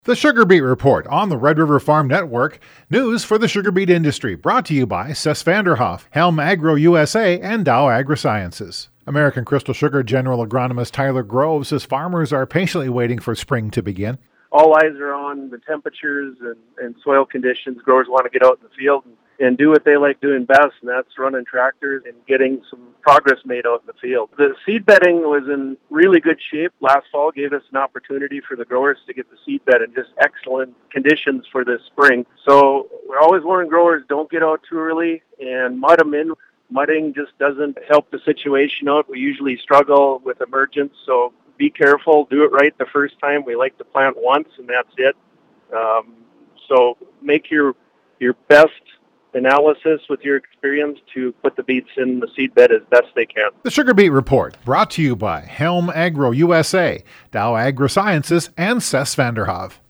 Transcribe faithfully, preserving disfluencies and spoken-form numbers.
The Sugar Beet Report on the Red River Farm Network. News for the sugar beet industry brought to you by Cess Vanderhoff, Helm Agro U S A, and Dow AgroSciences. American Crystal Sugar General Agronomist Tyler Grove says farmers are patiently waiting for spring to begin. All eyes are on the temperatures and, and soil conditions. Growers want to get out in the field and, and do what they like doing best, and that's running tractors and getting some progress made out in the field. The seed bedding was in really good shape last fall, gave us an opportunity for the growers to get the seed bed in just excellent conditions for this spring. So we're always warning growers, don't get out too early and mud them in. Mudding just doesn't help the situation out. We usually struggle with emergence, so be careful, do it right the first time. We like to plant once, and that's it. Um, so make your your best analysis with your experience to put the beets in the seed bed as best they can. The Sugar Beet Report brought to you by Helm Agro U S A, Dow AgroSciences, and Cess Vanderhoff.